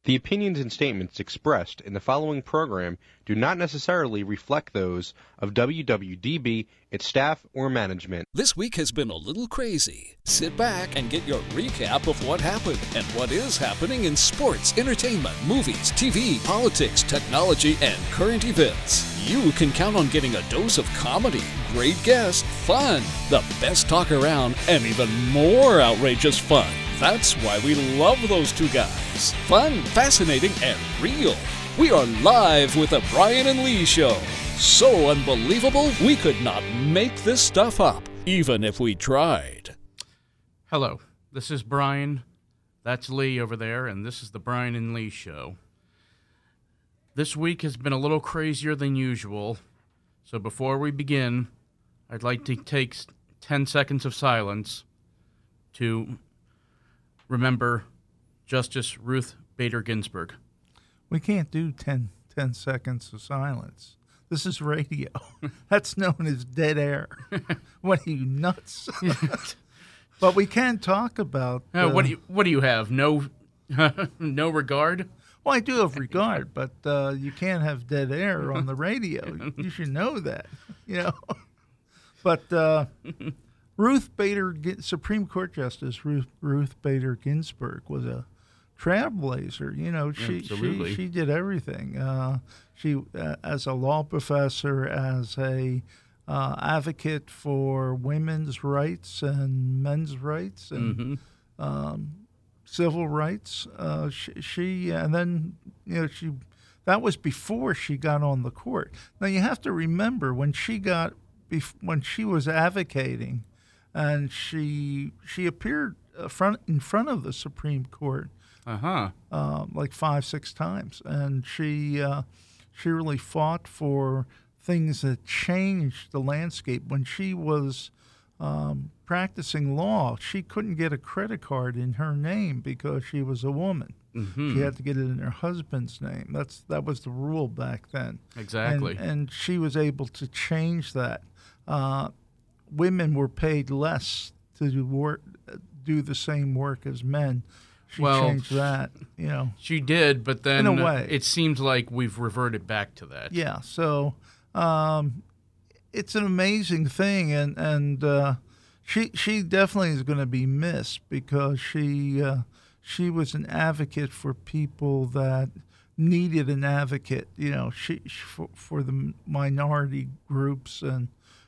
The opinions and statements expressed in the following program do not necessarily reflect those of WWDB, its staff, or management. This week has been a little crazy. Sit back and get your recap of what happened and what is happening in sports, entertainment, movies, TV, politics, technology, and current events. You can count on getting a dose of comedy, great guests, fun, the best talk around, and even more outrageous fun. That's why we love those two guys. Fun, fascinating, and real. We are live with the Brian and Lee Show. So unbelievable, we could not make this stuff up, even if we tried. Hello, this is Brian. That's Lee over there, and this is the Brian and Lee Show. This week has been a little crazier than usual, so before we begin, I'd like to take 10 seconds of silence to remember Justice Ruth Bader Ginsburg. We can't do 10 seconds of silence. This is radio. That's known as dead air. What are you, nuts? But we can talk about... What do you have? No regard? Well, I do have regard, but you can't have dead air on the radio. You should know that, you know. But Ruth Bader, Supreme Court Justice Ruth Bader Ginsburg was a trailblazer. You know, she did everything. She as a law professor, as a advocate for women's rights and men's rights and civil rights. And then that was before she got on the court. Now you have to remember when she was advocating, and she appeared in front of the Supreme Court like 5-6 times, and she really fought for things that changed the landscape. When she was practicing law, she couldn't get a credit card in her name because she was a woman. Mm-hmm. She had to get it in her husband's name. That was the rule back then. Exactly. And she was able to change that. Women were paid less to do the same work as men. She changed that, you know. She did, but then in a way, it seems like we've reverted back to that. Yeah, so it's an amazing thing, and she definitely is going to be missed because she was an advocate for people that needed an advocate, you know, for the minority groups, and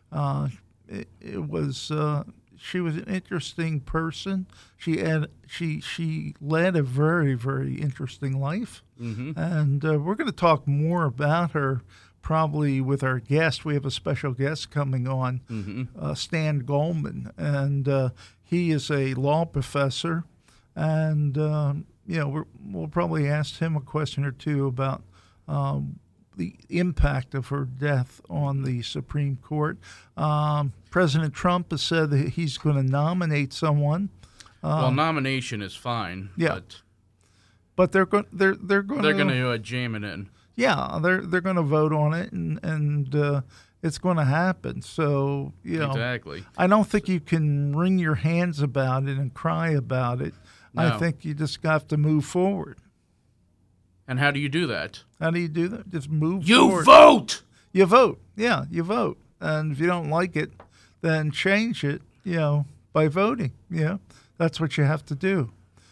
she was an interesting person. She led a very, very interesting life, and we're going to talk more about her probably with our guest. We have a special guest coming on, Stan Goldman, and he is a law professor, and we'll probably ask him a question or two about the impact of her death on the Supreme Court. President Trump has said that he's going to nominate someone. Nomination is fine. Yeah, but they're going to jam it in. Yeah, they're going to vote on it, and it's going to happen. So exactly. I don't think you can wring your hands about it and cry about it. No. I think you just have to move forward. And how do you do that? How do you do that? Just move You forward. vote! You vote. Yeah, you vote. And if you don't like it, then change it, by voting. That's what you have to do.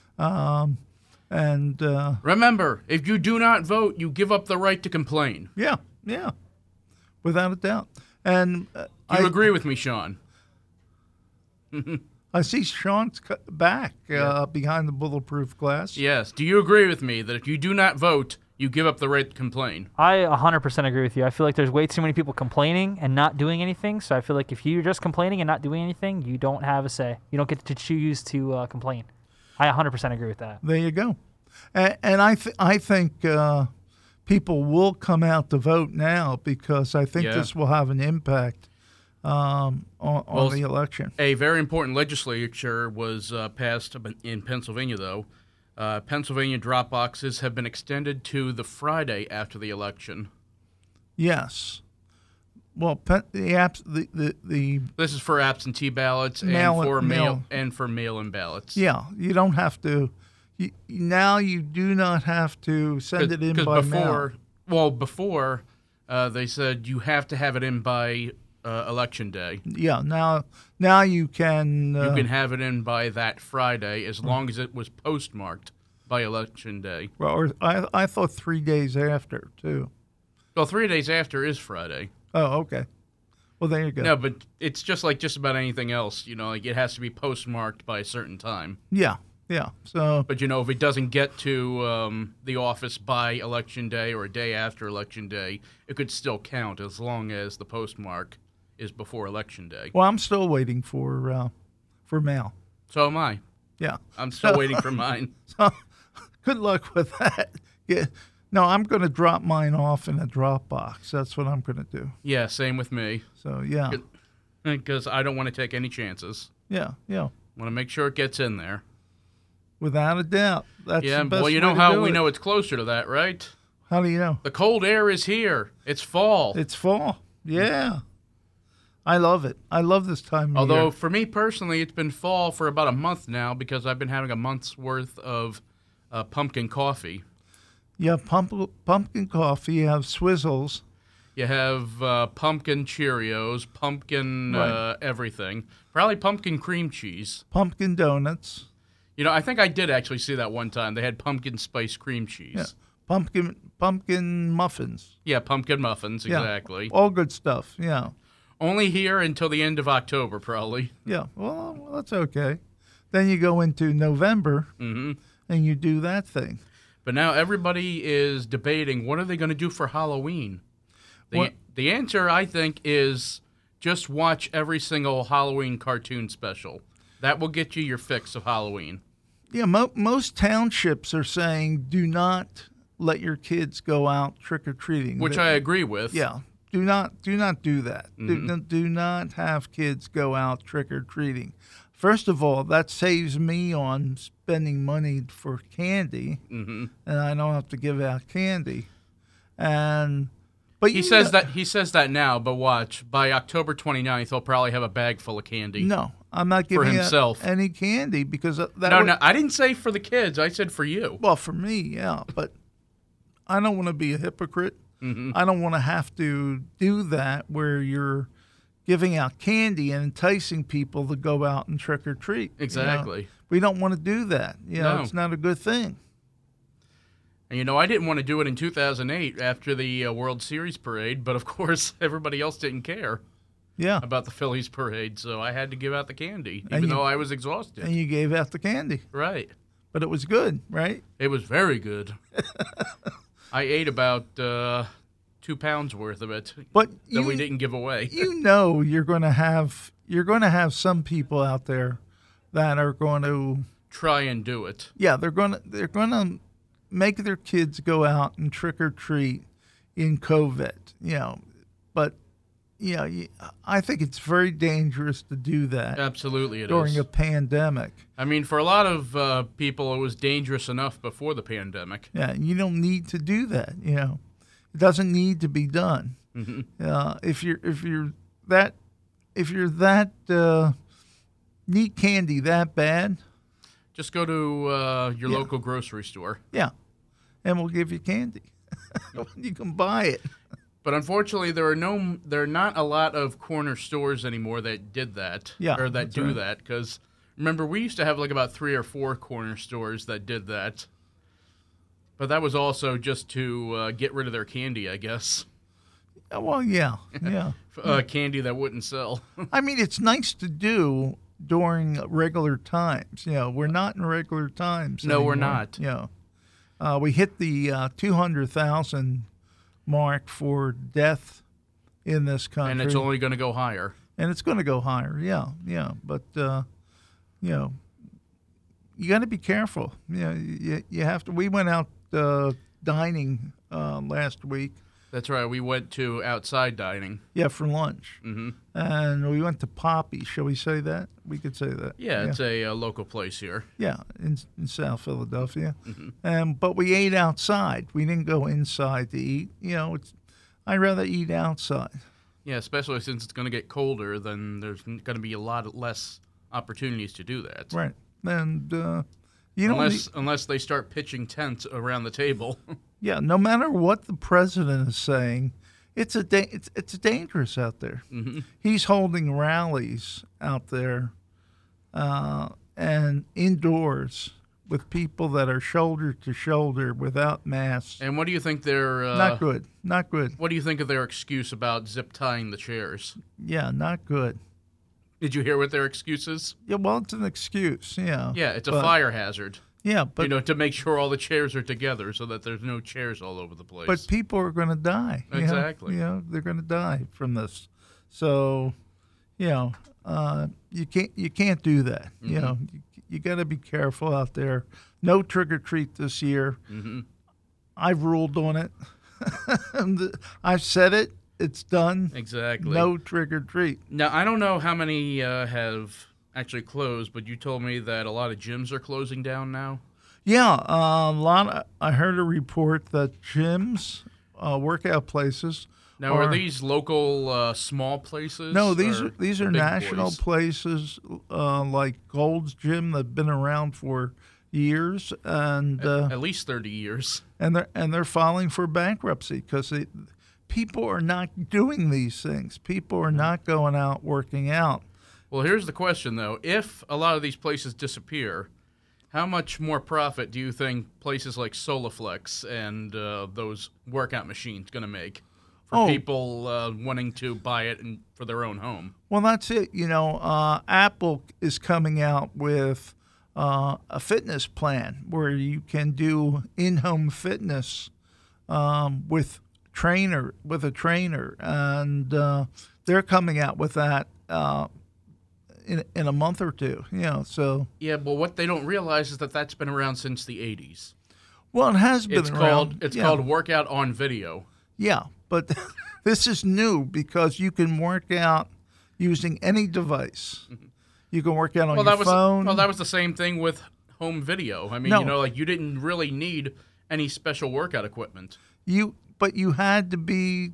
Remember, if you do not vote, you give up the right to complain. Yeah, without a doubt. And you agree with me, Sean? I see Sean's back behind the bulletproof glass. Yes. Do you agree with me that if you do not vote, you give up the right to complain? I 100% agree with you. I feel like there's way too many people complaining and not doing anything. So I feel like if you're just complaining and not doing anything, you don't have a say. You don't get to choose to complain. I 100% agree with that. There you go. And I think people will come out to vote now because I think this will have an impact on the election. A very important legislature was passed in Pennsylvania, though. Pennsylvania drop boxes have been extended to the Friday after the election. Yes. Well, this is for absentee ballots and for mail-in ballots. Yeah, you don't have to Now you do not have to send it in by mail. Before they said you have to have it in by Election Day. Yeah, now you can... you can have it in by that Friday as long as it was postmarked by Election Day. Or I thought 3 days after, too. Well, 3 days after is Friday. Oh, okay. Well, there you go. No, but it's just like just about anything else. Like it has to be postmarked by a certain time. Yeah. So, But, if it doesn't get to the office by Election Day or a day after Election Day, it could still count as long as the postmark is before Election Day. well, I'm still waiting for mail. So am I. Yeah. I'm still waiting for mine. So, good luck with that. Yeah. No, I'm going to drop mine off in a Dropbox. That's what I'm going to do. Yeah, same with me. So, yeah. Because I don't want to take any chances. Yeah. Want to make sure it gets in there. Without a doubt. That's Yeah, the best well, you way know to how do we it. know it's closer to that, right? How do you know? The cold air is here. It's fall. It's fall. Yeah. I love it. I love this time of Although, year. for me personally, it's been fall for about a month now because I've been having a month's worth of pumpkin coffee. You have pumpkin coffee. You have Swizzles. You have pumpkin Cheerios, pumpkin Right. everything. Probably pumpkin cream cheese. Pumpkin donuts. I think I did actually see that one time. They had pumpkin spice cream cheese. Yeah. Pumpkin muffins. Yeah, pumpkin muffins, Yeah. exactly. All good stuff. Yeah. Only here until the end of October, probably. Yeah. Well, that's okay. Then you go into November Hmm. and you do that thing. But now everybody is debating what are they going to do for Halloween. The answer, I think, is just watch every single Halloween cartoon special. That will get you your fix of Halloween. Yeah. Most townships are saying do not let your kids go out trick or treating. Which I agree with. Yeah. Do not do that. Do not have kids go out trick or treating. First of all, that saves me on spending money for candy, and I don't have to give out candy. But He says that now, but watch. By October 29th, he'll probably have a bag full of candy. No, I'm not giving out himself. any candy because that No, I didn't say for the kids. I said for you. Well, for me, yeah, but I don't want to be a hypocrite. I don't want to have to do that where you're giving out candy and enticing people to go out and trick or treat. Exactly. We don't want to do that. No. It's not a good thing. And I didn't want to do it in 2008 after the World Series parade, but of course everybody else didn't care Yeah. about the Phillies parade, so I had to give out the candy, And even though I was exhausted. And you gave out the candy, Right. but it was good, right? It was very good. I ate about 2 pounds worth of it But that we didn't give away. you're going to have some people out there that are going to Try and do it. they're going to make their kids go out and trick or treat in COVID, but I think it's very dangerous to do that Absolutely it during is. a pandemic. I mean, for a lot of people, it was dangerous enough before the pandemic. Yeah, you don't need to do that. It doesn't need to be done. If you're that need candy that bad, Just go to your local grocery store. yeah, and we'll give you candy. You can buy it. But unfortunately, there are not a lot of corner stores anymore that did that, Yeah, or that that's do right. that. Because remember, we used to have like about 3 or 4 corner stores that did that. But that was also just to get rid of their candy, I guess. Well, yeah. Candy that wouldn't sell. I mean, it's nice to do during regular times. We're not in regular times. No, we're anymore. not. We hit the 200,000 mark for death in this country, And it's only going to go higher. and it's going to go higher. Yeah. But you got to be careful. You have to. We went out dining last week. That's right. We went to outside dining. Yeah, for lunch. Hmm. And we went to Poppy. Shall we say that? We could say that. Yeah, it's a local place here. Yeah, in South Philadelphia. But we ate outside. We didn't go inside to eat. I'd rather eat outside. Yeah, especially since it's going to get colder, then there's going to be a lot less opportunities to do that. Right. And You don't unless they start pitching tents around the table. Yeah, no matter what the president is saying, it's dangerous out there. Mm-hmm. He's holding rallies out there and indoors with people that are shoulder to shoulder without masks. And what do you think their Not good. Not good. What do you think of their excuse about zip tying the chairs? Yeah, not good. Did you hear what their excuse is? Yeah, well, it's an excuse. Yeah. Yeah, it's a fire hazard. Yeah, but to make sure all the chairs are together so that there's no chairs all over the place. But people are going to die. Exactly. They're going to die from this. So, you can't do that. Mm-hmm. You got to be careful out there. No trick or treat this year. Mm-hmm. I've ruled on it. I've said it. It's done. Exactly. No trick or treat. Now, I don't know how many have actually closed, but you told me that a lot of gyms are closing down now. Yeah, I heard a report that gyms, workout places. Now, are these local small places? No, these are big national boys? places like Gold's Gym that've been around for years, and At least 30 years. and they're filing for bankruptcy because people are not doing these things. People are not going out working out. Well, here's the question, though. If a lot of these places disappear, how much more profit do you think places like Solaflex and those workout machines going to make for people wanting to buy it for their own home? Well, that's it. Apple is coming out with a fitness plan where you can do in-home fitness with a trainer, and they're coming out with that in a month or two. So Yeah, but what they don't realize is that that's been around since the 80s. well, it has been around. It's called workout on video. Yeah, but this is new because you can work out using any device. You can work out on your phone. That was the same thing with home video. I mean, No. you didn't really need any special workout equipment. But you had to be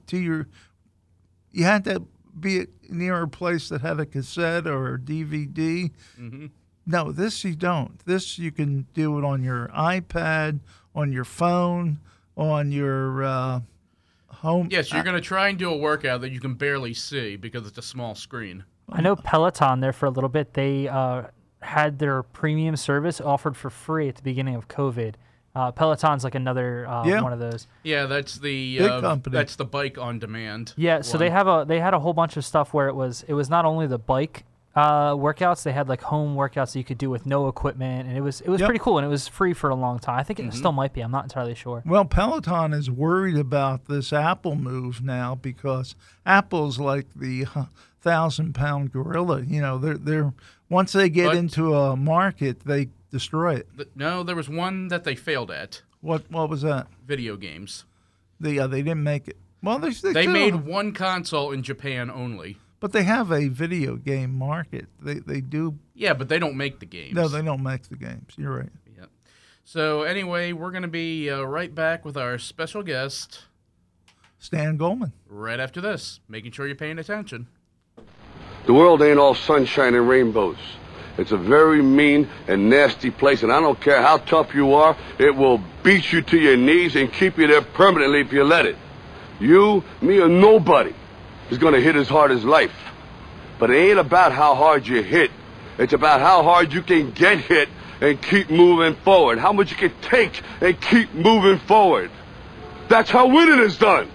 you had to be near a place that had a cassette or a DVD. Mm-hmm. No, this you don't. This you can do it on your iPad, on your phone, on your home. Yes, you're going to try and do a workout that you can barely see because it's a small screen. I know Peloton there for a little bit. They had their premium service offered for free at the beginning of COVID. Peloton's like another one of those. Yeah, that's the Big company. That's the bike on demand. Yeah, so one. they had a whole bunch of stuff where it was not only the bike workouts, they had like home workouts that you could do with no equipment, and it was pretty cool, and it was free for a long time. I think it still might be. I'm not entirely sure. Well, Peloton is worried about this Apple move now because Apple's like the 1,000-pound gorilla. They're once they get into a market, they destroy it. No, there was one that they failed at. What was that? Video games. They didn't make it. Well, They made one console in Japan only. but they have a video game market. They do. Yeah, but they don't make the games. No, they don't make the games. You're right. Yeah. So anyway, we're going to be right back with our special guest Stan Goldman. right after this, making sure you're paying attention. The world ain't all sunshine and rainbows. It's a very mean and nasty place, and I don't care how tough you are, it will beat you to your knees and keep you there permanently if you let it. You, me, or nobody is going to hit as hard as life. But it ain't about how hard you hit. It's about how hard you can get hit and keep moving forward. How much you can take and keep moving forward. That's how winning is done.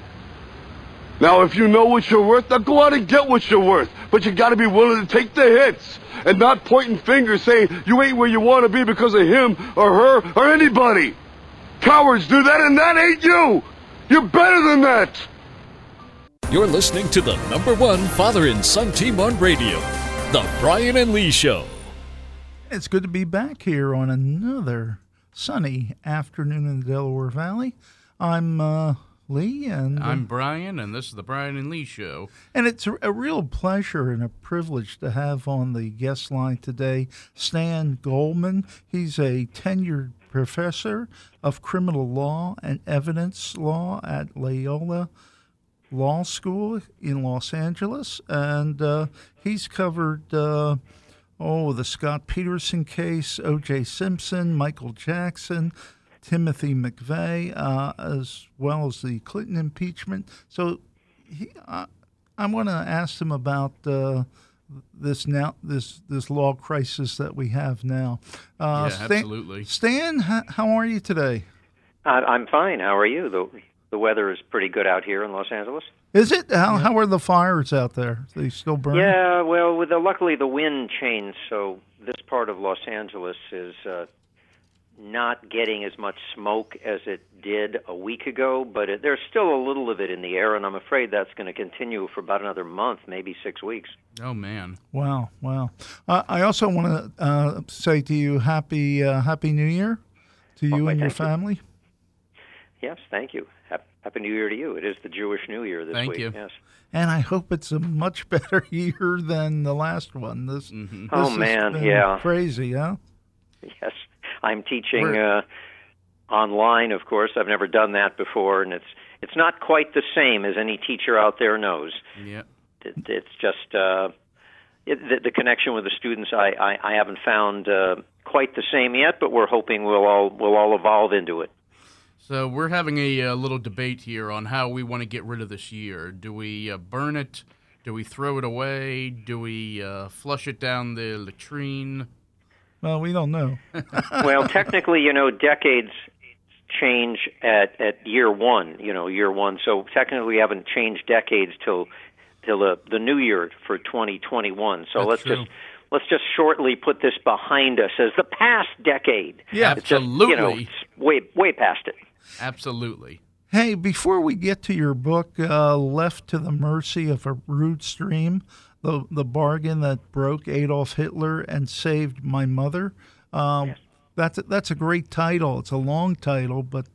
Now, if you know what you're worth, now go out and get what you're worth. But you got to be willing to take the hits and not pointing fingers saying you ain't where you want to be because of him or her or anybody. Cowards do that, and that ain't you. You're better than that. You're listening to the #1 father and son team on radio, The Brian and Lee Show. It's good to be back here on another sunny afternoon in the Delaware Valley. I'm Lee, and I'm Brian, and this is the Brian and Lee Show. And it's a real pleasure and a privilege to have on the guest line today Stan Goldman. He's a tenured professor of criminal law and evidence law at Loyola Law School in Los Angeles, and he's covered the Scott Peterson case, O.J. Simpson, Michael Jackson, Timothy McVeigh, as well as the Clinton impeachment. So I want to ask him about this law crisis that we have now. Absolutely. Stan, how are you today? I'm fine. How are you? The weather is pretty good out here in Los Angeles. Is it? How are the fires out there? Are they still burning? Yeah, well, luckily the wind changed, so this part of Los Angeles is not getting as much smoke as it did a week ago, but there's still a little of it in the air, and I'm afraid that's going to continue for about another month, maybe 6 weeks. Oh, man. Wow. I also want to say to you, Happy New Year to you and your family. Yes, thank you. Happy New Year to you. It is the Jewish New Year this week. Thank you. Yes. And I hope it's a much better year than the last one. This oh, man, has been yeah. crazy, huh? Yes. I'm teaching online, of course. I've never done that before, and it's not quite the same, as any teacher out there knows. Yeah. It's just the connection with the students I haven't found quite the same yet, but we're hoping we'll all evolve into it. So we're having a little debate here on how we want to get rid of this year. Do we burn it? Do we throw it away? Do we flush it down the latrine? Well, we don't know. Well, technically, decades change at year one. Year one. So technically, we haven't changed decades till the new year for 2021. So let's just shortly put this behind us as the past decade. Yeah, absolutely. It's way past it. Absolutely. Hey, before we get to your book, Left to the Mercy of a Rude Stream, the bargain that broke Adolf Hitler and saved my mother. Yes. That's a great title. It's a long title, but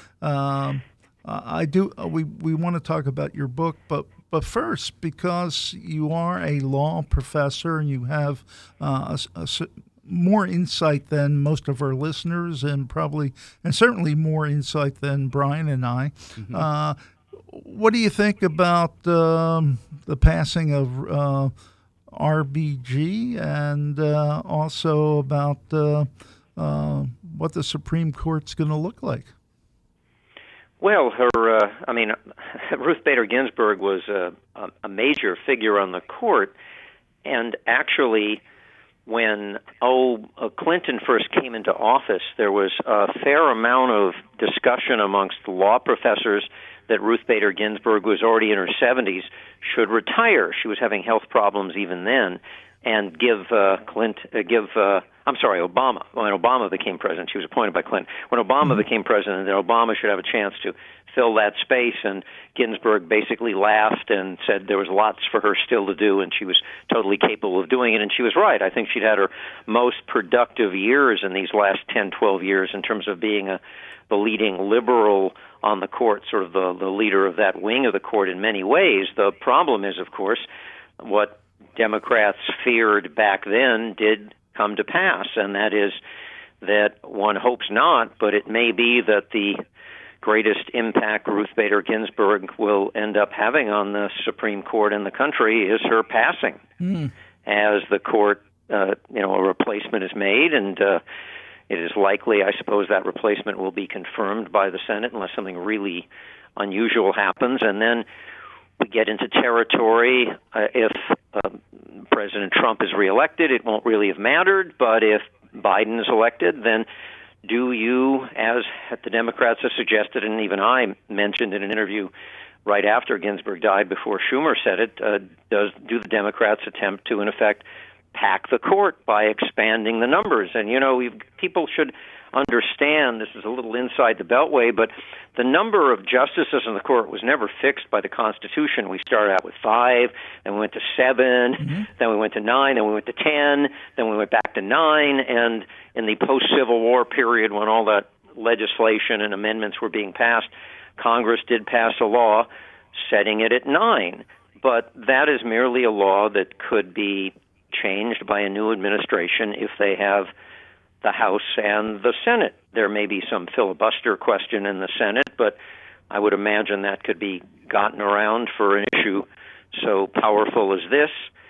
we want to talk about your book, but first, because you are a law professor and you have more insight than most of our listeners, and certainly more insight than Brian and I. Mm-hmm. What do you think about the passing of RBG, and also about what the Supreme Court's going to look like? Well, Ruth Bader Ginsburg was a major figure on the court, and actually, when Clinton first came into office, there was a fair amount of discussion amongst law professors that Ruth Bader Ginsburg was already in her 70s, should retire. She was having health problems even then, and give Obama. When Obama became president, she was appointed by Clinton. When Obama became president, then Obama should have a chance to fill that space, and Ginsburg basically laughed and said there was lots for her still to do, and she was totally capable of doing it, and she was right. I think she'd had her most productive years in these last 10, 12 years in terms of being the leading liberal on the court, sort of the leader of that wing of the court in many ways. The problem is, of course, what Democrats feared back then did come to pass, and that is that one hopes not, but it may be that the greatest impact Ruth Bader Ginsburg will end up having on the Supreme Court in the country is her passing. As the court, a replacement is made, and it is likely, I suppose, that replacement will be confirmed by the Senate unless something really unusual happens, and then we get into territory. If President Trump is reelected, it won't really have mattered, but if Biden is elected, then do you, as the Democrats have suggested, and even I mentioned in an interview right after Ginsburg died, before Schumer said it, do the Democrats attempt to, in effect, pack the court by expanding the numbers? And, people should understand, this is a little inside the Beltway, but the number of justices in the court was never fixed by the Constitution. We started out with 5, then we went to 7, then we went to 9, then we went to 10, then we went back to 9, and in the post-Civil War period, when all that legislation and amendments were being passed, Congress did pass a law setting it at 9. But that is merely a law that could be changed by a new administration if they have the House and the Senate. There may be some filibuster question in the Senate, but I would imagine that could be gotten around for an issue so powerful as this.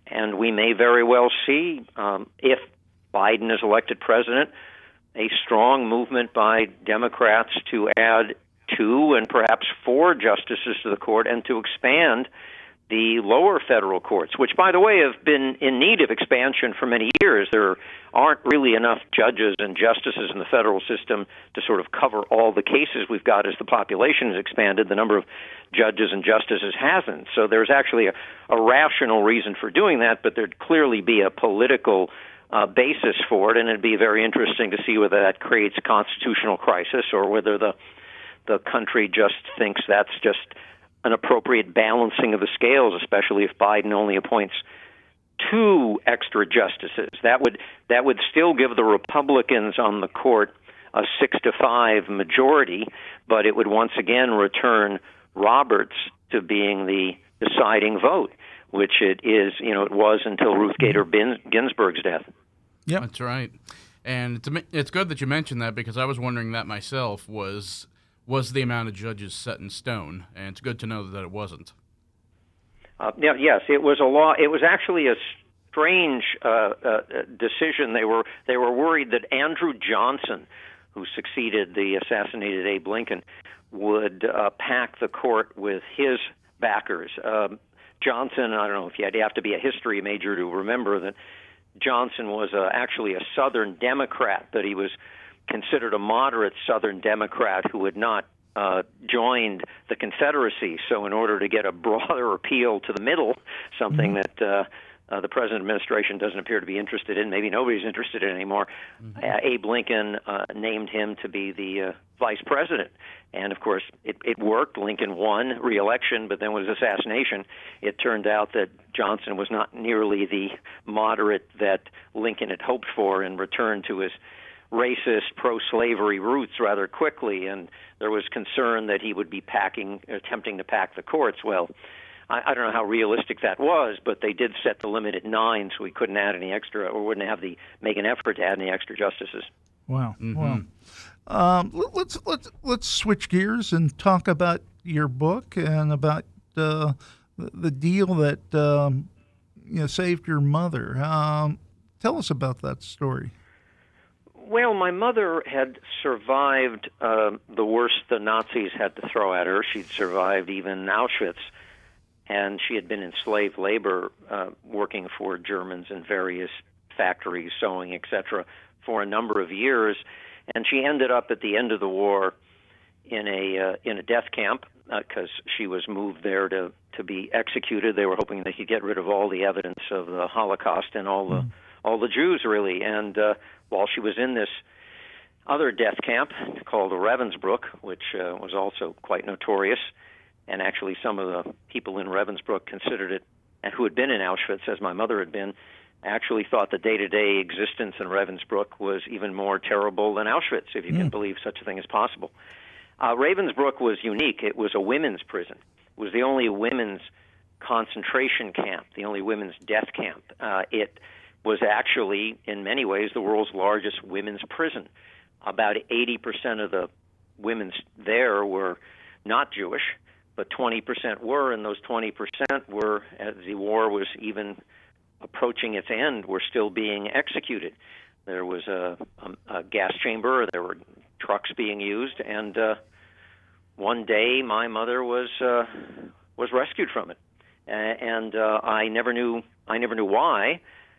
And we may very well see, if Biden is elected president, a strong movement by Democrats to add 2 and perhaps 4 justices to the court and to expand the lower federal courts, which, by the way, have been in need of expansion for many years. There aren't really enough judges and justices in the federal system to sort of cover all the cases we've got as the population has expanded. The number of judges and justices hasn't. So there's actually a rational reason for doing that, but there'd clearly be a political basis for it, and it'd be very interesting to see whether that creates a constitutional crisis or whether the country just thinks that's just an appropriate balancing of the scales, especially if Biden only appoints 2 extra justices. That would still give the Republicans on the court a 6-5 majority, but it would once again return Roberts to being the deciding vote, which it was until Ruth Bader Ginsburg's death. Yeah, that's right. And it's good that you mentioned that, because I was wondering that myself. Was the amount of judges set in stone? And it's good to know that it wasn't. Yes, it was a law. It was actually a strange decision. They were worried that Andrew Johnson, who succeeded the assassinated Abe Lincoln, would pack the court with his backers. Johnson, I don't know if you'd have to be a history major to remember that Johnson was actually a Southern Democrat, but he was considered a moderate Southern Democrat who had not joined the Confederacy. So in order to get a broader appeal to the middle, something that the present administration doesn't appear to be interested in, maybe nobody's interested in anymore, Abe Lincoln named him to be the vice president. And, of course, it worked. Lincoln won re-election, but then with his assassination, it turned out that Johnson was not nearly the moderate that Lincoln had hoped for and returned to his racist, pro-slavery roots rather quickly, and there was concern that he would be attempting to pack the courts. Well, I don't know how realistic that was, but they did set the limit at 9, so we couldn't add any extra, or wouldn't have make an effort to add any extra justices. Wow. Wow. Let's switch gears and talk about your book and about the deal that saved your mother. Tell us about that story. Well, my mother had survived the worst the Nazis had to throw at her. She'd survived even Auschwitz, and she had been in slave labor working for Germans in various factories, sewing, etc., for a number of years. And she ended up at the end of the war in a death camp because she was moved there to be executed. They were hoping they could get rid of all the evidence of the Holocaust and all the Jews, really. And while she was in this other death camp called Ravensbrück, which was also quite notorious, and actually some of the people in Ravensbrück considered it, and who had been in Auschwitz, as my mother had been, actually thought the day-to-day existence in Ravensbrück was even more terrible than Auschwitz, if you can believe such a thing is possible. Ravensbrück was unique. It was a women's prison. It was the only women's concentration camp, the only women's death camp. It was actually, in many ways, the world's largest women's prison. About 80% of the women there were not Jewish, but 20% were, and those 20% were, as the war was even approaching its end, were still being executed. There was a gas chamber, there were trucks being used, and one day my mother was rescued from it, and I never knew why.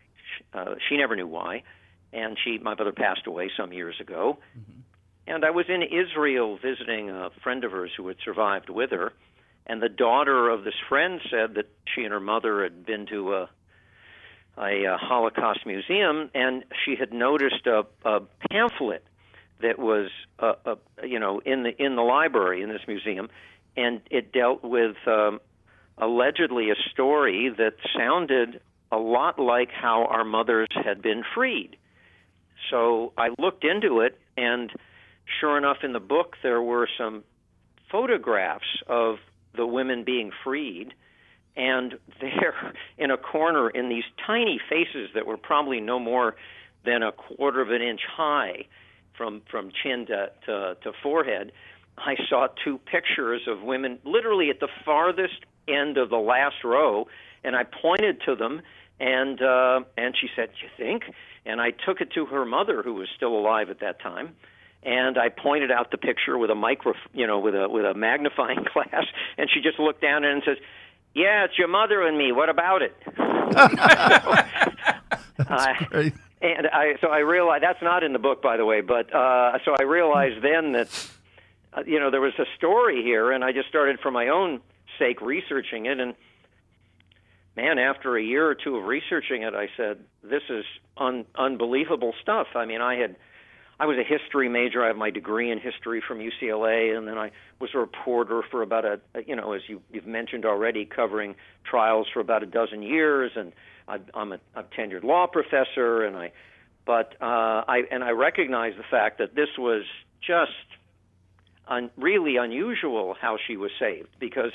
She never knew why, and my mother passed away some years ago. And I was in Israel visiting a friend of hers who had survived with her, and the daughter of this friend said that she and her mother had been to a Holocaust museum, and she had noticed a pamphlet that was in the library in this museum, and it dealt with allegedly a story that sounded a lot like how our mothers had been freed. So I looked into it, and sure enough, in the book there were some photographs of the women being freed, and there in a corner in these tiny faces that were probably no more than a quarter of an inch high from chin to forehead, I saw 2 pictures of women literally at the farthest end of the last row, and I pointed to them, And she said, "You think?" And I took it to her mother, who was still alive at that time, and I pointed out the picture with a with a magnifying glass, and she just looked down at it and says, "Yeah, it's your mother and me. What about it?" That's great. And so I realized, that's not in the book, by the way, but so I realized then that there was a story here, and I just started for my own sake researching it, and man, after a year or two of researching it, I said, this is unbelievable stuff. I mean, I was a history major. I have my degree in history from UCLA, and then I was a reporter for about as you've mentioned already, covering trials for about a dozen years, and I'm a tenured law professor, and I recognize the fact that this was just really unusual how she was saved, because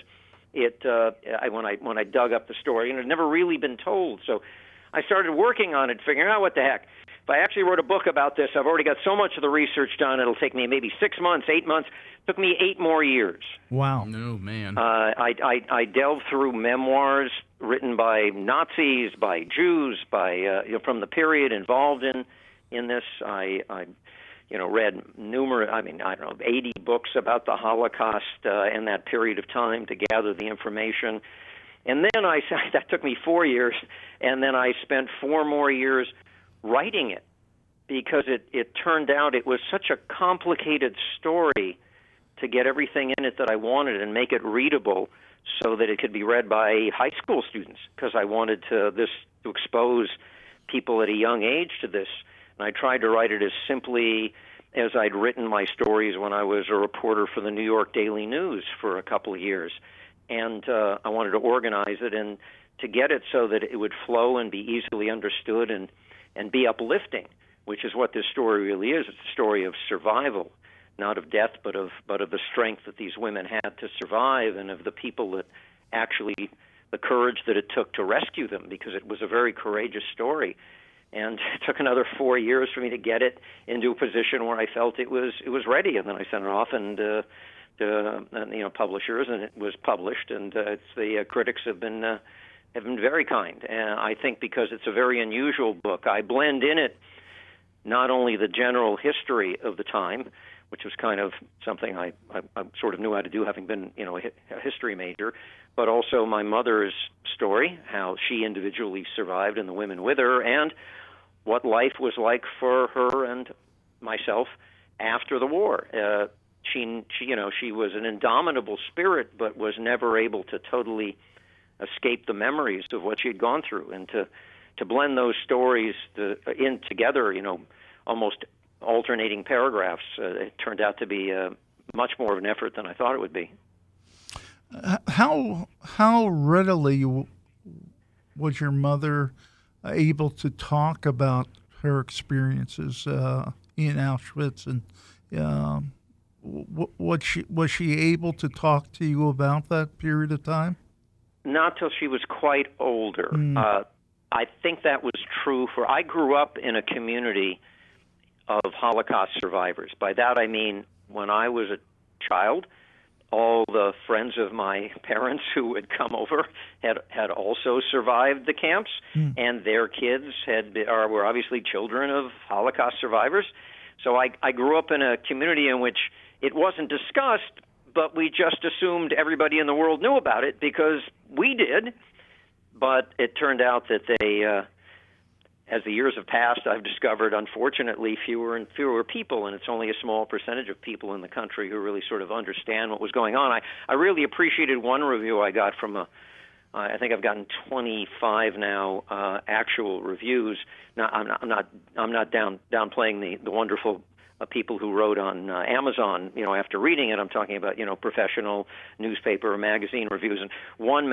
when I dug up the story, and it had never really been told, so I started working on it, figuring out what the heck. If I actually wrote a book about this, I've already got so much of the research done, it'll take me maybe 6 months, 8 months. It took me 8 more years. Wow. No, man. I delved through memoirs written by Nazis, by Jews, by from the period involved in this. I read numerous, 80 books about the Holocaust in that period of time to gather the information. And then that took me 4 years, and then I spent 4 more years writing it, because it turned out it was such a complicated story to get everything in it that I wanted and make it readable so that it could be read by high school students, because I wanted to expose people at a young age to this. And I tried to write it as simply as I'd written my stories when I was a reporter for the New York Daily News for a couple of years. And I wanted to organize it and to get it so that it would flow and be easily understood and be uplifting, which is what this story really is. It's a story of survival, not of death, but of the strength that these women had to survive, and of the people that actually, the courage that it took to rescue them, because it was a very courageous story. And it took another 4 years for me to get it into a position where I felt it was ready, and then I sent it off to publishers, and it was published. And the critics have been very kind. And I think because it's a very unusual book, I blend in it not only the general history of the time, which was kind of something I sort of knew how to do, having been a history major, but also my mother's story, how she individually survived and the women with her, and what life was like for her and myself after the war. She was an indomitable spirit, but was never able to totally escape the memories of what she had gone through, and to blend those stories in together, almost alternating paragraphs, it turned out to be much more of an effort than I thought it would be. How readily was your mother able to talk about her experiences in Auschwitz, and was she able to talk to you about that period of time? Not till she was quite older. I think that was true I grew up in a community of Holocaust survivors. By that I mean, when I was a child, all the friends of my parents who had come over had also survived the camps, and their kids were obviously children of Holocaust survivors. So I grew up in a community in which it wasn't discussed, but we just assumed everybody in the world knew about it because we did. But it turned out that they, as the years have passed, I've discovered, unfortunately, fewer and fewer people, and it's only a small percentage of people in the country who really sort of understand what was going on. I really appreciated one review I got from I think I've gotten 25 now actual reviews. Now, I'm not downplaying the wonderful people who wrote on Amazon, after reading it. I'm talking about, professional newspaper or magazine reviews. And one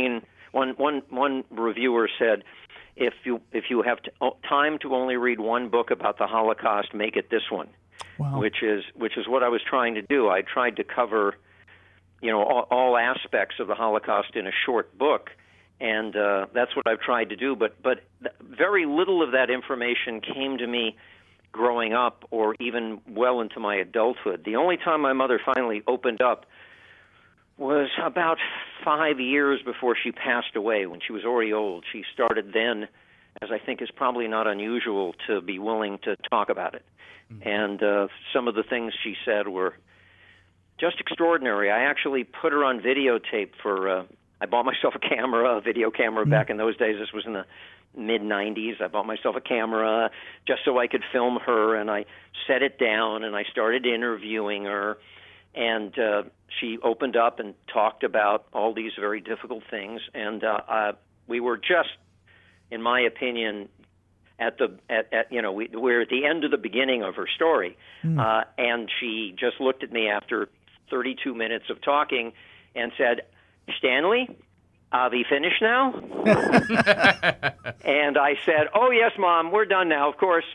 reviewer said, if you have time to only read one book about the Holocaust, make it this one. Wow. Which is what I was trying to do. I tried to cover, all aspects of the Holocaust in a short book, and that's what I've tried to do. But very little of that information came to me growing up, or even well into my adulthood. The only time my mother finally opened up was about 5 years before she passed away, when she was already old. She started then, as I think is probably not unusual, to be willing to talk about it. Mm-hmm. And some of the things she said were just extraordinary. I actually put her on videotape for, I bought myself a video camera back in those days. This was in the mid-'90s. I bought myself a camera just so I could film her, and I set it down, and I started interviewing her. And she opened up and talked about all these very difficult things. And we were just, in my opinion, we're at the end of the beginning of her story. And she just looked at me after 32 minutes of talking and said, "Stanley, are we finished now?" And I said, "Oh, yes, Mom, we're done now, of course."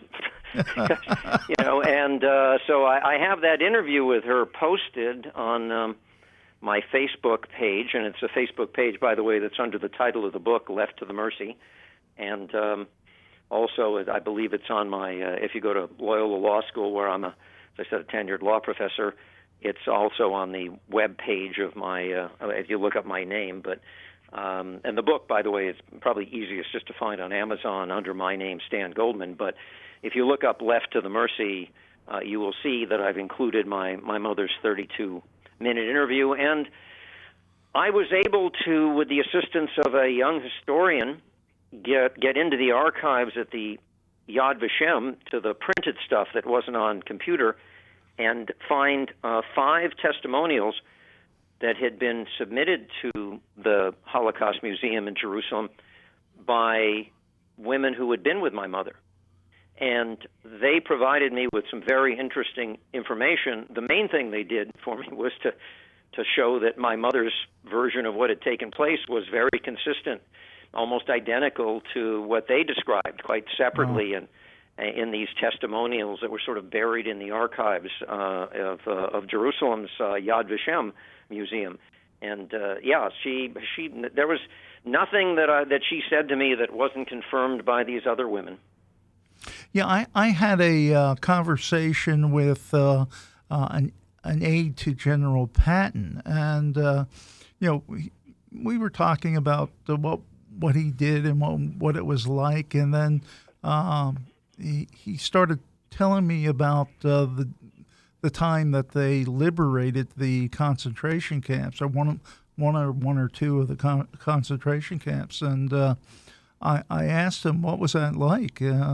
So I have that interview with her posted on my Facebook page, and it's a Facebook page, by the way, that's under the title of the book, Left to the Mercy. And also, I believe it's on my, if you go to Loyola Law School, where I'm, as I said, a tenured law professor, it's also on the web page of my, if you look up my name. But and the book, by the way, is probably easiest just to find on Amazon under my name, Stan Goldman. But if you look up Left to the Mercy, you will see that I've included my mother's 32-minute interview. And I was able to, with the assistance of a young historian, get into the archives at the Yad Vashem, to the printed stuff that wasn't on computer, and find 5 testimonials that had been submitted to the Holocaust Museum in Jerusalem by women who had been with my mother. And they provided me with some very interesting information. The main thing they did for me was to show that my mother's version of what had taken place was very consistent, almost identical to what they described, quite separately, and in these testimonials that were sort of buried in the archives of Jerusalem's Yad Vashem Museum. And she there was nothing that she said to me that wasn't confirmed by these other women. Yeah, I had a conversation with an aide to General Patton, and we were talking about what he did and what it was like, and then he started telling me about the time that they liberated the concentration camps, or one or two of the concentration camps, and I asked him, what was that like?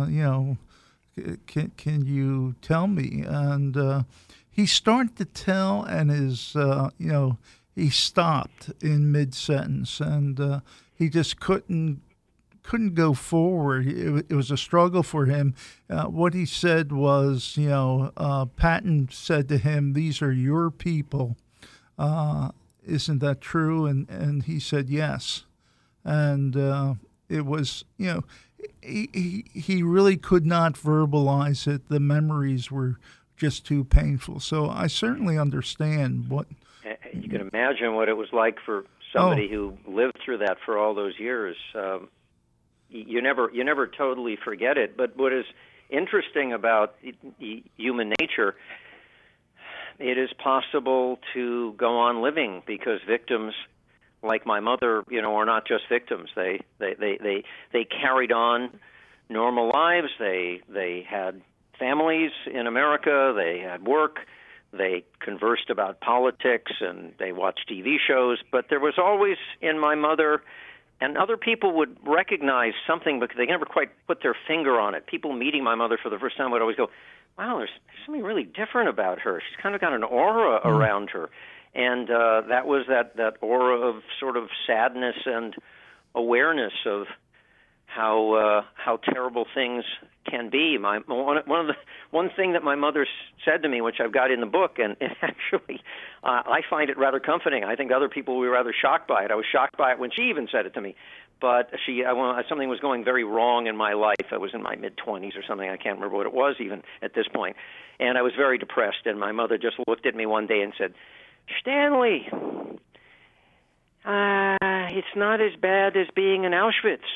Can you tell me? And he started to tell, and he stopped in mid-sentence, and he just couldn't go forward. It was a struggle for him. What he said was, Patton said to him, "These are your people. Isn't that true?" And he said yes. And it was, he really could not verbalize it. The memories were just too painful. So I certainly understand what. You can imagine what it was like for somebody who lived through that for all those years. You never totally forget it. But what is interesting about human nature, it is possible to go on living, because victims like my mother, are not just victims. They carried on normal lives. They had families in America. They had work. They conversed about politics, and they watched TV shows. But there was always, in my mother, and other people would recognize something because they never quite put their finger on it. People meeting my mother for the first time would always go, "Wow, there's something really different about her. She's kind of got an aura around her." And that was that aura of sort of sadness and awareness of how terrible things can be. One thing that my mother said to me, which I've got in the book, and actually I find it rather comforting. I think other people were rather shocked by it. I was shocked by it when she even said it to me. But something was going very wrong in my life. I was in my mid-20s or something. I can't remember what it was even at this point. And I was very depressed. And my mother just looked at me one day and said, "Stanley, it's not as bad as being in Auschwitz."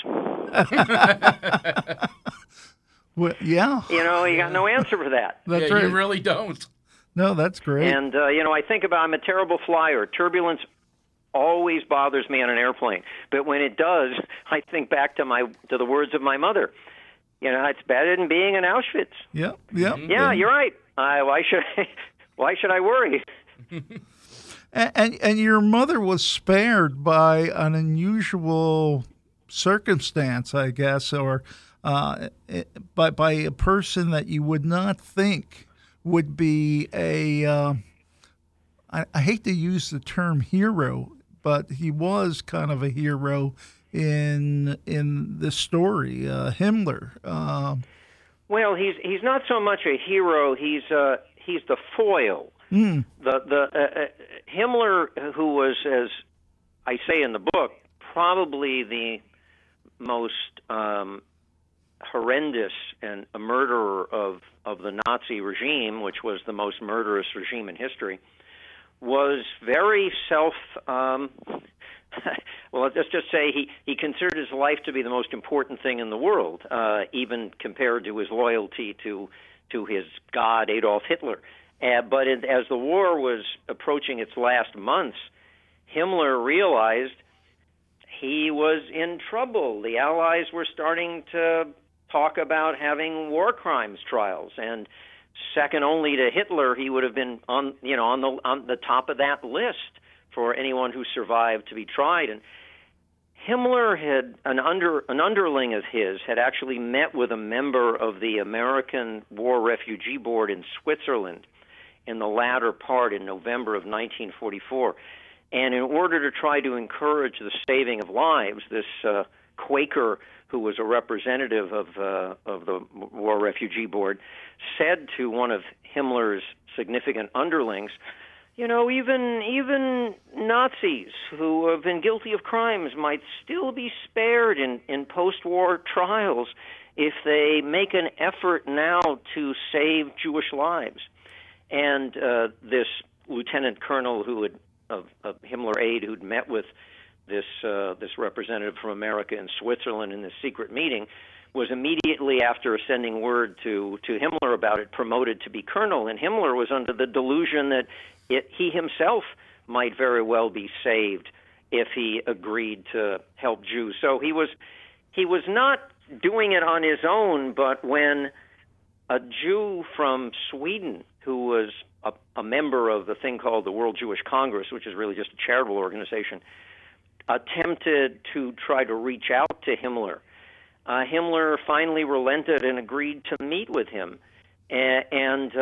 Well, yeah. You got no answer for that. That's right. You really don't. No, that's great. And, I think about, I'm a terrible flyer. Turbulence always bothers me on an airplane. But when it does, I think back to the words of my mother. It's better than being in Auschwitz. Yeah. Yeah, you're right. Why should I worry? And your mother was spared by an unusual circumstance, I guess, or by a person that you would not think would be I hate to use the term hero, but he was kind of a hero in this story, Himmler. Well, he's not so much a hero. He's the foil. The Himmler, who was, as I say in the book, probably the most horrendous and a murderer of the Nazi regime, which was the most murderous regime in history, was very well, let's just say he considered his life to be the most important thing in the world, even compared to his loyalty to his god, Adolf Hitler. But as the war was approaching its last months, Himmler realized he was in trouble. The Allies were starting to talk about having war crimes trials, and second only to Hitler, he would have been on the top of that list for anyone who survived to be tried. And Himmler had an underling of his had actually met with a member of the American War Refugee Board in Switzerland in the latter part in November of 1944. And in order to try to encourage the saving of lives, this Quaker, who was a representative of the War Refugee Board, said to one of Himmler's significant underlings, even Nazis who have been guilty of crimes might still be spared in post-war trials if they make an effort now to save Jewish lives. And this lieutenant colonel of Himmler aide who'd met with this representative from America in Switzerland in this secret meeting was immediately, after sending word to Himmler about it, promoted to be colonel. And Himmler was under the delusion that he himself might very well be saved if he agreed to help Jews. So he was not doing it on his own, but when a Jew from Sweden who was a member of the thing called the World Jewish Congress, which is really just a charitable organization, attempted to try to reach out to Himmler. Himmler finally relented and agreed to meet with him, and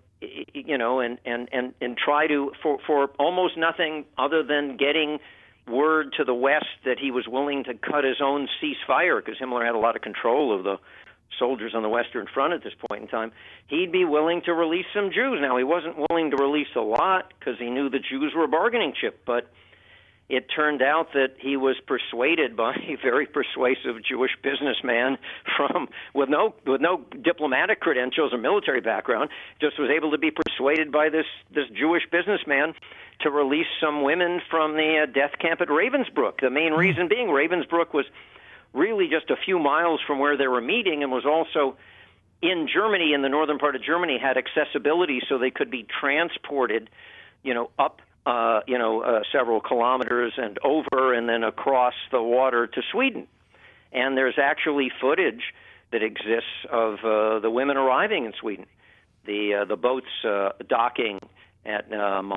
try to for almost nothing other than getting word to the West that he was willing to cut his own ceasefire, because Himmler had a lot of control of the soldiers on the Western Front at this point in time. He'd be willing to release some Jews. Now, he wasn't willing to release a lot because he knew the Jews were a bargaining chip, but it turned out that he was persuaded by a very persuasive Jewish businessman with no diplomatic credentials or military background, just was able to be persuaded by this Jewish businessman to release some women from the death camp at Ravensbrück. The main reason being Ravensbrück was really just a few miles from where they were meeting, and was also in Germany, in the northern part of Germany, had accessibility so they could be transported, up several kilometers and over and then across the water to Sweden. And there's actually footage that exists of the women arriving in Sweden, the boats docking at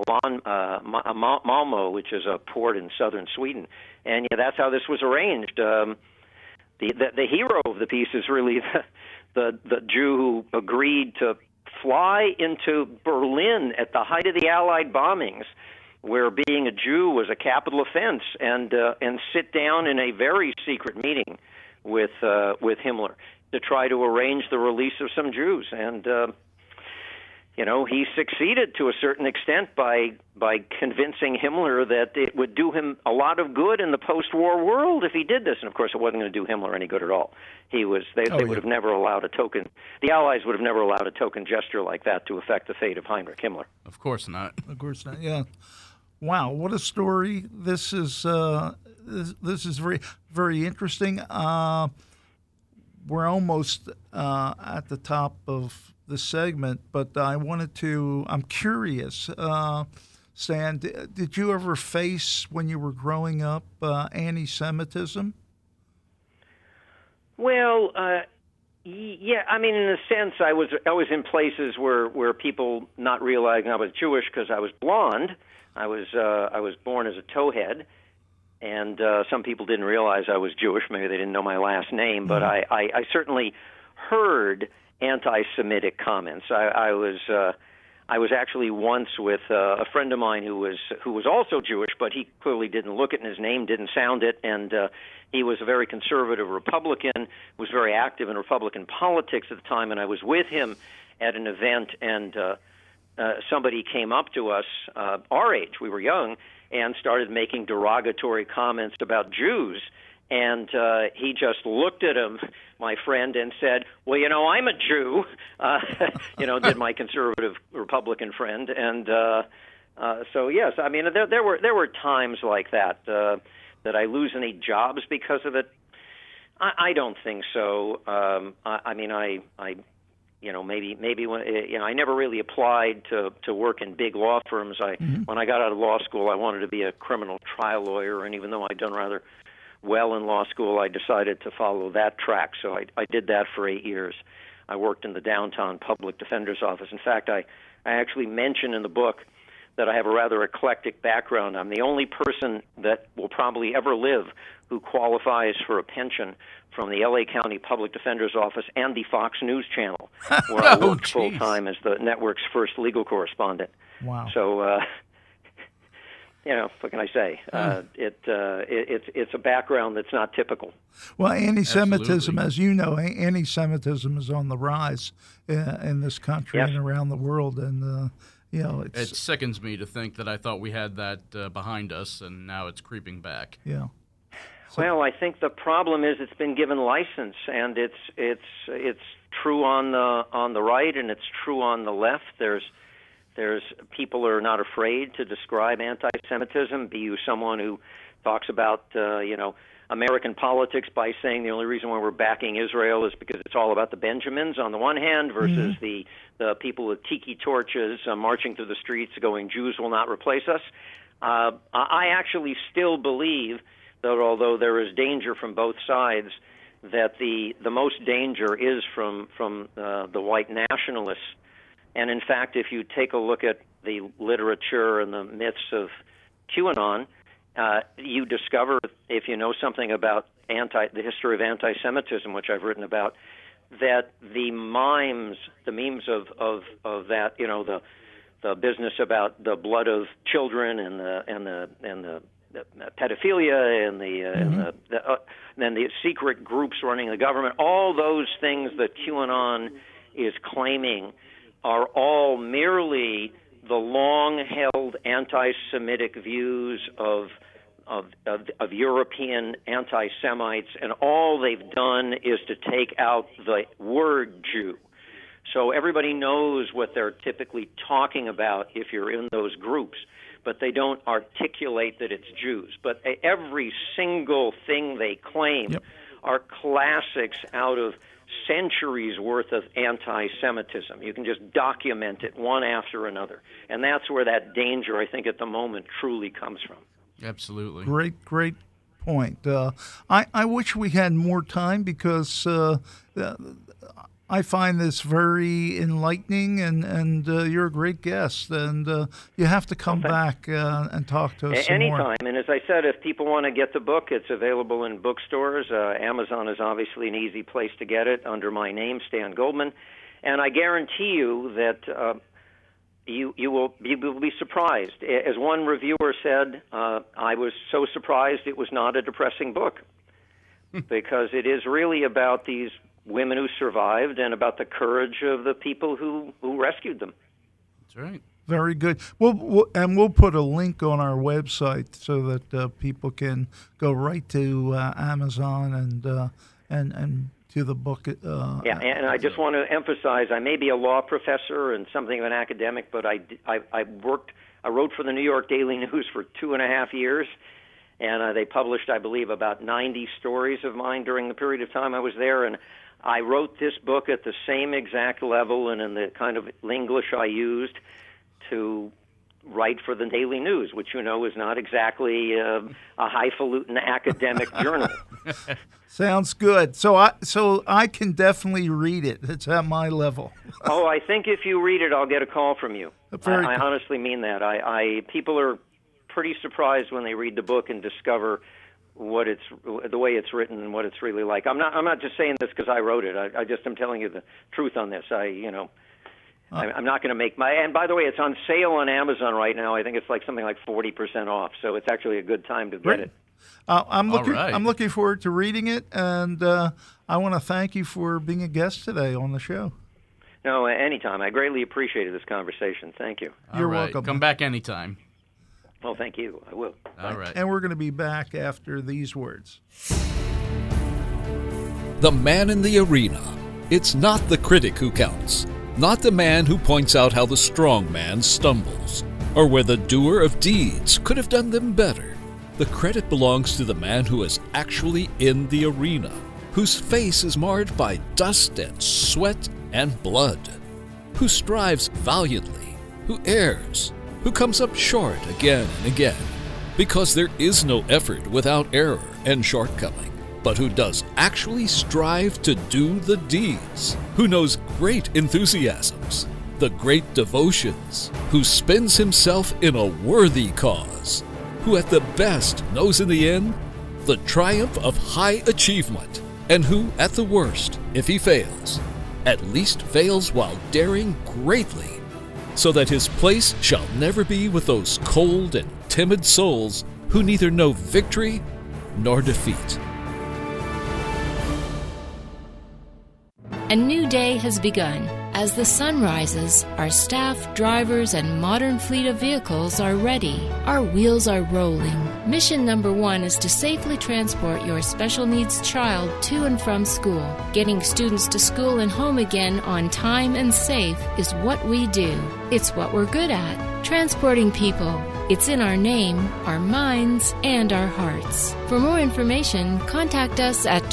Malmö, which is a port in southern Sweden. And that's how this was arranged. The hero of the piece is really the Jew who agreed to fly into Berlin at the height of the Allied bombings, where being a Jew was a capital offense, and sit down in a very secret meeting with Himmler to try to arrange the release of some Jews. And he succeeded to a certain extent by convincing Himmler that it would do him a lot of good in the post-war world if he did this. And of course, it wasn't going to do Himmler any good at all. They would have never allowed a token. The Allies would have never allowed a token gesture like that to affect the fate of Heinrich Himmler. Of course not. Of course not. Yeah. Wow, what a story! This is very, very interesting. We're almost at the top of the segment, but I'm curious. Stan, did you ever face, when you were growing up, anti-Semitism? Well, yeah. I mean, in a sense, I was in places where people not realizing I was Jewish because I was blonde. I was born as a towhead, and some people didn't realize I was Jewish. Maybe they didn't know my last name, but I certainly heard anti-Semitic comments. I was actually once with a friend of mine who was also Jewish, but he clearly didn't look it, and his name didn't sound it, and he was a very conservative Republican, was very active in Republican politics at the time, and I was with him at an event, and somebody came up to us, our age, we were young, and started making derogatory comments about Jews. And he just looked at him, my friend, and said, well, I'm a Jew, did my conservative Republican friend. And so, yes, I mean, there were times like that. That I lose any jobs because of it? I don't think so. I mean, maybe when I never really applied to work in big law firms. When I got out of law school, I wanted to be a criminal trial lawyer, and even though I'd done rather well in law school, I decided to follow that track. So I did that for 8 years. I worked in the downtown public defender's office. In fact, I actually mention in the book that I have a rather eclectic background. I'm the only person that will probably ever live who qualifies for a pension from the L.A. County Public Defender's Office and the Fox News Channel, where I worked full-time as the network's first legal correspondent. Wow. So, what can I say? It's a background that's not typical. Well, anti-Semitism, Absolutely. as you know, anti-Semitism is on the rise in this country and around the world, and It sickens me to think that I thought we had that behind us, and now it's creeping back. Yeah. Well, I think the problem is it's been given license, and it's true on the right, and it's true on the left. There's people are not afraid to describe anti-Semitism. Be you someone who talks about American politics by saying the only reason why we're backing Israel is because it's all about the Benjamins on the one hand versus the people with tiki torches marching through the streets going, Jews will not replace us. I actually still believe that although there is danger from both sides, that the most danger is from the white nationalists. And in fact, if you take a look at the literature and the myths of QAnon, you discover, if you know something about the history of anti-Semitism, which I've written about, that the memes of that, the business about the blood of children and the pedophilia and then the secret groups running the government, all those things that QAnon is claiming are all merely the long-held anti-Semitic views of European anti-Semites, and all they've done is to take out the word Jew. So everybody knows what they're typically talking about if you're in those groups, but they don't articulate that it's Jews. But every single thing they claim are classics out of centuries worth of anti-Semitism. You can just document it one after another. And that's where that danger, I think, at the moment truly comes from. Absolutely. Great point. I wish we had more time because I find this very enlightening, and you're a great guest, and you have to come back and talk to us some more. Anytime. And as I said, if people want to get the book, it's available in bookstores. Amazon is obviously an easy place to get it under my name, Stan Goldman. And I guarantee you that you will be surprised. As one reviewer said, I was so surprised it was not a depressing book, because it is really about these women who survived and about the courage of the people who rescued them. That's right. Very good. We'll put a link on our website so that people can go right to Amazon and to the book. And I just want to emphasize, I may be a law professor and something of an academic, but I wrote for the New York Daily News for 2.5 years, and they published, I believe, about 90 stories of mine during the period of time I was there, and I wrote this book at the same exact level and in the kind of English I used to write for the Daily News, which is not exactly a highfalutin academic journal. Sounds good. So I can definitely read it. It's at my level. Oh, I think if you read it, I'll get a call from you. I honestly mean that. People are pretty surprised when they read the book and discover the way it's written and what it's really like. I'm not just saying this because I wrote it. I just am telling you the truth on this. I'm not going to make my. And by the way, it's on sale on Amazon right now. I think it's something like 40% off. So it's actually a good time to get it. I'm looking forward to reading it, and I want to thank you for being a guest today on the show. No, anytime. I greatly appreciated this conversation. Thank you. You're welcome. Come back anytime. Well, thank you. I will. All right. And we're going to be back after these words. The man in the arena. It's not the critic who counts, not the man who points out how the strong man stumbles, or where the doer of deeds could have done them better. The credit belongs to the man who is actually in the arena, whose face is marred by dust and sweat and blood, who strives valiantly, who errs, who comes up short again and again, because there is no effort without error and shortcoming, but who does actually strive to do the deeds, who knows great enthusiasms, the great devotions, who spends himself in a worthy cause, who at the best knows in the end the triumph of high achievement, and who, at the worst, if he fails, at least fails while daring greatly, so that his place shall never be with those cold and timid souls who neither know victory nor defeat. A new day has begun. As the sun rises, our staff, drivers, and modern fleet of vehicles are ready. Our wheels are rolling. Mission number 1 is to safely transport your special needs child to and from school. Getting students to school and home again on time and safe is what we do. It's what we're good at, transporting people. It's in our name, our minds, and our hearts. For more information, contact us at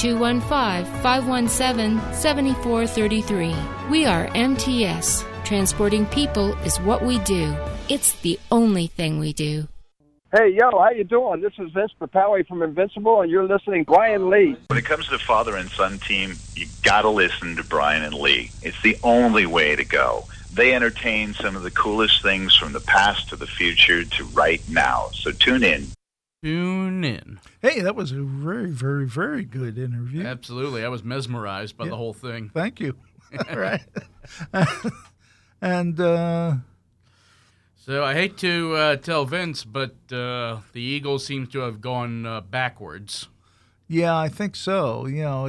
215-517-7433. We are MTS. Transporting people is what we do. It's the only thing we do. Hey, yo, how you doing? This is Vince Papale from Invincible, and you're listening to Brian Lee. When it comes to the father and son team, you got to listen to Brian and Lee. It's the only way to go. They entertain some of the coolest things from the past to the future to right now. So tune in. Tune in. Hey, that was a very, very, very good interview. Absolutely. I was mesmerized by the whole thing. Thank you. All right. And so I hate to tell Vince, but the Eagles seem to have gone backwards. Yeah, I think so.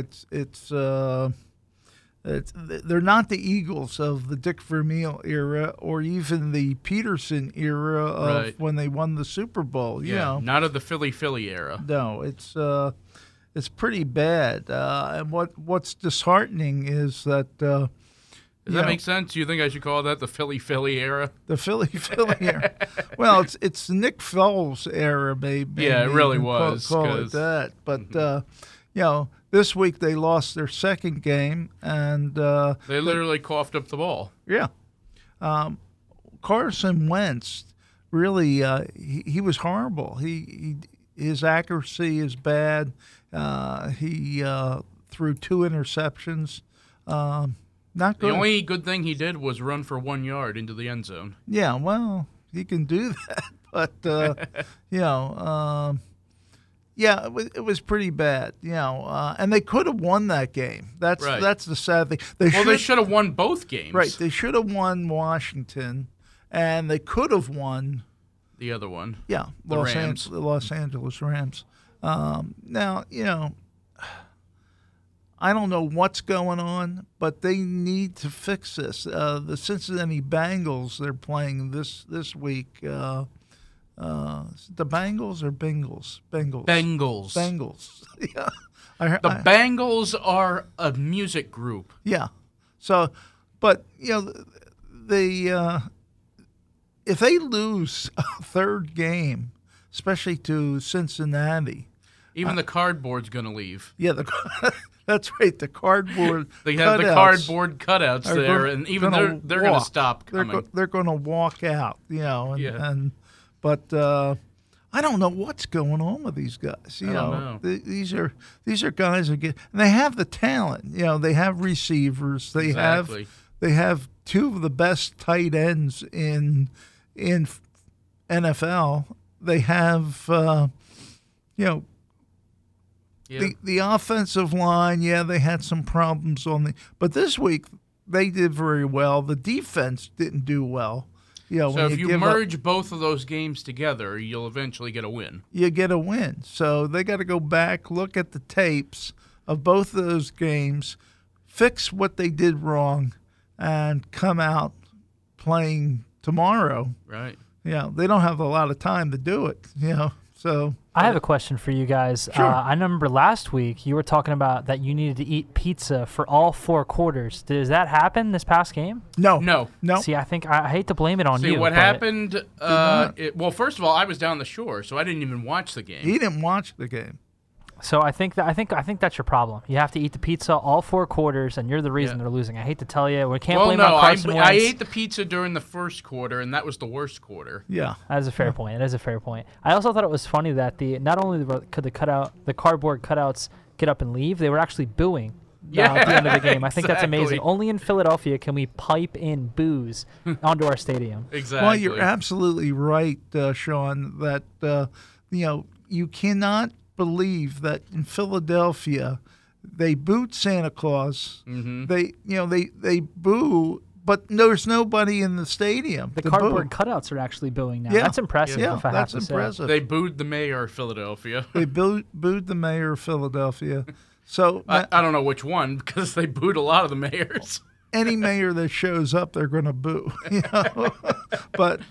They're not the Eagles of the Dick Vermeil era or even the Peterson era of when they won the Super Bowl. Not of the Philly era. No, it's pretty bad. And what's disheartening is that. Does that make sense? Do you think I should call that the Philly era? The Philly era. Well, it's Nick Foles era, maybe. Yeah, it really was. Call it that. But this week they lost their second game, and they literally coughed up the ball. Yeah, Carson Wentz really he was horrible. His accuracy is bad. He threw 2 interceptions. Not good. The only good thing he did was run for 1 yard into the end zone. Yeah, well, he can do that, but it was pretty bad, and they could have won that game. That's the sad thing. They should have won both games. Right, they should have won Washington, and they could have won the other one. Yeah, the Rams. The Los Angeles Rams. Now, I don't know what's going on, but they need to fix this. The Cincinnati Bengals, they're playing this week. The Bengals or Bengals? Bengals. Yeah. The Bengals are a music group. Yeah. So, but if they lose a third game, especially to Cincinnati, even the cardboard's going to leave. Yeah, That's right. The cardboard. They have the cardboard cutouts are there, gonna- and even gonna they're going to walk. stop coming. They're going to walk out, and, Yeah. but I don't know what's going on with these guys. You I don't know, know. These are guys that and they have the talent. They have receivers. They Exactly. have two of the best tight ends in NFL. They have Yeah. the offensive line. Yeah, they had some problems but this week they did very well. The defense didn't do well. So when if you give merge both of those games together, you'll eventually get a win. you get a win. So they got to go back, look at the tapes of both of those games, fix what they did wrong, and come out playing tomorrow. Right. They don't have a lot of time to do it. So I have a question for you guys. Sure. I remember last week you were talking about that you needed to eat pizza for all 4 quarters. Does that happen this past game? No. See, I think I hate to blame it on you. See, what but happened, well, first of all, I was down the shore, so I didn't even watch the game. he didn't watch the game. So I think that's your problem. You have to eat the pizza all 4 quarters, and you're the reason they're losing. I hate to tell you, we can't blame it on Carson Wentz. I ate the pizza during the first quarter, and that was the worst quarter. Yeah, that is a fair point. It is a fair point. I also thought it was funny that not only could the cardboard cutouts get up and leave, they were actually booing. At the end of the game. I think that's amazing. Only in Philadelphia can we pipe in booze onto our stadium. Exactly. Well, you're absolutely right, Sean. That you cannot believe that in Philadelphia they booed Santa Claus. Mm-hmm. They boo, but there's nobody in the stadium. The to cardboard boo. cutouts are actually booing now. Yeah. That's impressive. Yeah, if I that's have to impressive. They booed the mayor of Philadelphia. They booed the mayor of Philadelphia. So I don't know which one, because they booed a lot of the mayors. Any mayor that shows up, they're going to boo. But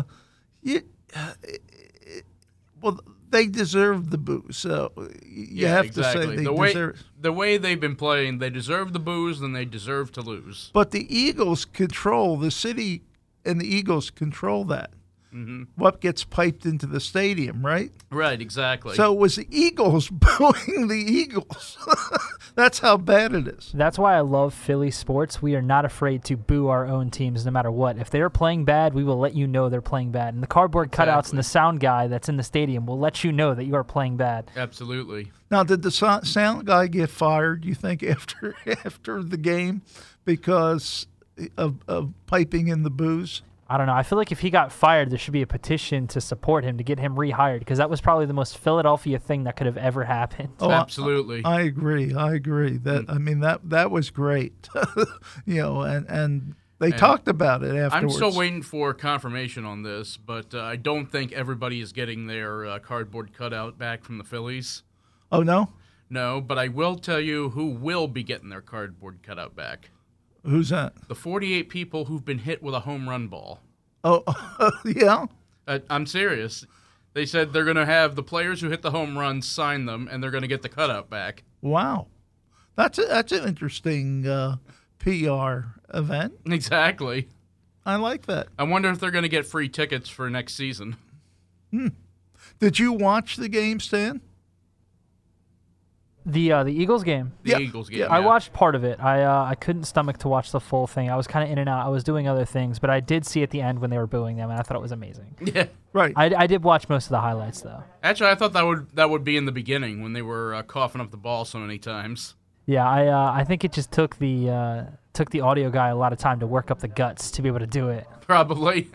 well, they deserve the boo. So you have exactly. to say they deserve. The way they've been playing, they deserve the boos, and they deserve to lose. But the Eagles control the city, and the Eagles control that. Mm-hmm. What gets piped into the stadium, right? Right, exactly. So it was the Eagles booing the Eagles. That's how bad it is. That's why I love Philly sports. We are not afraid to boo our own teams no matter what. If they're playing bad, we will let you know they're playing bad. And the cardboard cutouts and the sound guy that's in the stadium will let you know that you are playing bad. Absolutely. Now, did the sound guy get fired, you think, after the game because of piping in the booze? I don't know. I feel like if he got fired, there should be a petition to support him to get him rehired, because that was probably the most Philadelphia thing that could have ever happened. Oh, absolutely. I agree. That I mean that was great. And they talked about it afterwards. I'm still waiting for confirmation on this, but I don't think everybody is getting their cardboard cutout back from the Phillies. Oh, no? No, but I will tell you who will be getting their cardboard cutout back. Who's that? The 48 people who've been hit with a home run ball. Oh, yeah? I'm serious. They said they're going to have the players who hit the home runs sign them, and they're going to get the cutout back. Wow. That's an interesting PR event. Exactly. I like that. I wonder if they're going to get free tickets for next season. Did you watch the game, Stan? The Eagles game. The Eagles game. I watched part of it. I couldn't stomach to watch the full thing. I was kind of in and out. I was doing other things, but I did see at the end when they were booing them, and I thought it was amazing. Yeah. Right. I did watch most of the highlights though. Actually, I thought that would be in the beginning when they were coughing up the ball so many times. Yeah, I think it just took the audio guy a lot of time to work up the guts to be able to do it. Probably.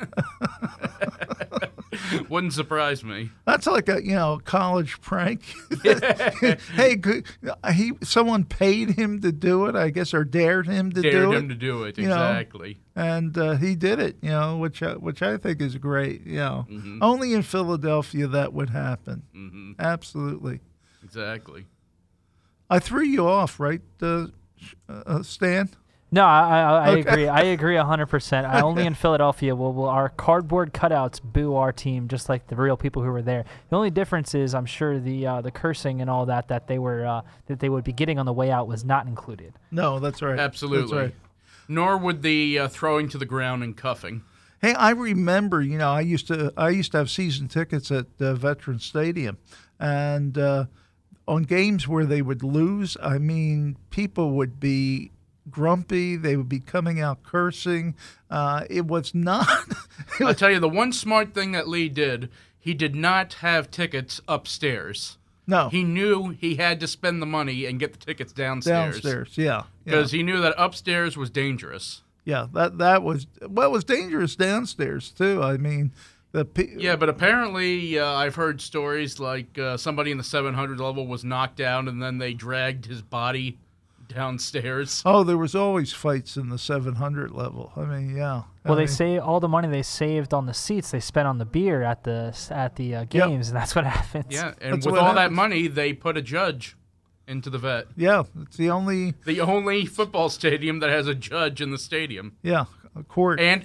Wouldn't surprise me. That's like a college prank. Hey, someone paid him to do it, I guess, or dared him to do it. Dared him to do it, exactly. And he did it, which I think is great. Mm-hmm. Only in Philadelphia that would happen. Mm-hmm. Absolutely. Exactly. I threw you off, right, Stan? No, I agree. I agree 100%. Only in Philadelphia will our cardboard cutouts boo our team, just like the real people who were there. The only difference is, I'm sure the cursing and all that they would be getting on the way out was not included. No, that's right. Absolutely. That's right. Nor would the throwing to the ground and cuffing. Hey, I remember. I used to have season tickets at Veterans Stadium, and on games where they would lose, I mean, people would be grumpy. They would be coming out cursing. It was not. I'll tell you, the one smart thing that Lee did, he did not have tickets upstairs. No. He knew he had to spend the money and get the tickets downstairs. Downstairs, yeah. Because he knew that upstairs was dangerous. Yeah, that was, well, it was dangerous downstairs, too. I mean, yeah, but apparently I've heard stories like somebody in the 700 level was knocked down and then they dragged his body downstairs. Oh, there was always fights in the 700 level. I mean, yeah. Well, they say all the money they saved on the seats they spent on the beer at the games, and that's what happens. Yeah, and with all that money, they put a judge into the vet. Yeah, it's the only football stadium that has a judge in the stadium. Yeah, a court and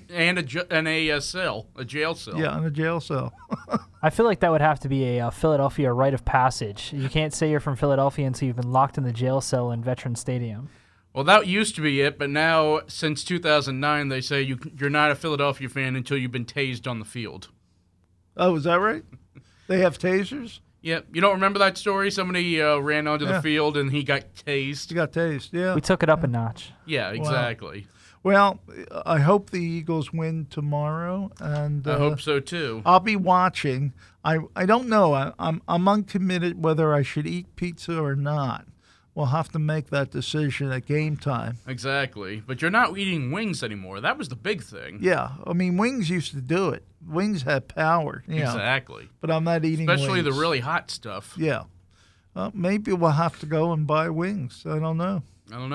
a cell, a jail cell. Yeah, and a jail cell. I feel like that would have to be a Philadelphia rite of passage. You can't say you're from Philadelphia until you've been locked in the jail cell in Veterans Stadium. Well, that used to be it, but now, since 2009, they say you're not a Philadelphia fan until you've been tased on the field. Oh, is that right? They have tasers? Yeah. You don't remember that story? Somebody ran onto the field and he got tased. He got tased, yeah. We took it up a notch. Yeah, exactly. Well, I hope the Eagles win tomorrow, and I hope so too. I'll be watching. I don't know. I'm uncommitted whether I should eat pizza or not. We'll have to make that decision at game time. Exactly. But you're not eating wings anymore. That was the big thing. Yeah. I mean, wings used to do it. Wings had power. Exactly. But I'm not eating especially wings. the really hot stuff. Yeah. Maybe we'll have to go and buy wings. I don't know.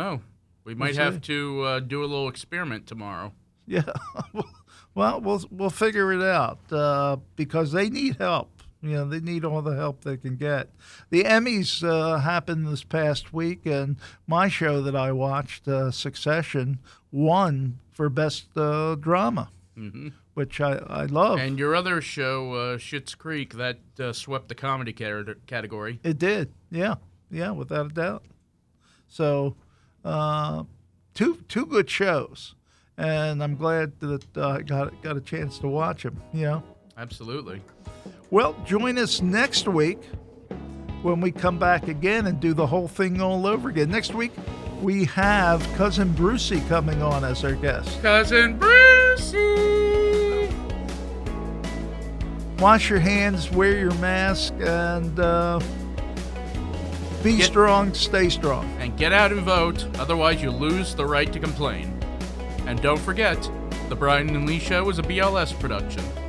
We might have to do a little experiment tomorrow. Yeah. Well, we'll figure it out because they need help. They need all the help they can get. The Emmys happened this past week, and my show that I watched, Succession, won for Best Drama, which I love. And your other show, Schitt's Creek, that swept the comedy category. It did, yeah, without a doubt. So, two good shows, and I'm glad that I got a chance to watch them. Absolutely. Well, join us next week when we come back again and do the whole thing all over again. Next week, we have Cousin Brucey coming on as our guest. Cousin Brucey! Wash your hands, wear your mask, and be strong, stay strong. And get out and vote, otherwise you lose the right to complain. And don't forget, The Brian and Lee Show is a BLS production.